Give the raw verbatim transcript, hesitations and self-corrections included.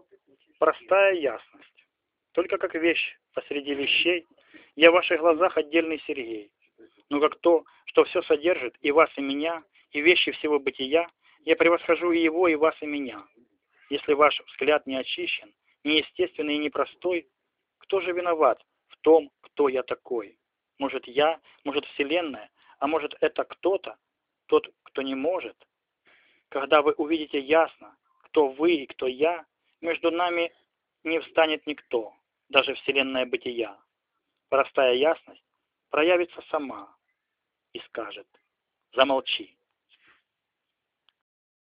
Простая ясность. Только как вещь посреди вещей, я в ваших глазах отдельный Сергей. Но как то, что все содержит, и вас, и меня, и вещи всего бытия, я превосхожу и его, и вас, и меня. Если ваш взгляд не очищен, неестественный и непростой, кто же виноват в том, кто я такой? Может, я, может, Вселенная, а может, это кто-то, тот, кто не может? Когда вы увидите ясно, кто вы и кто я, между нами не встанет никто, даже Вселенная бытия. Простая ясность проявится сама и скажет: замолчи.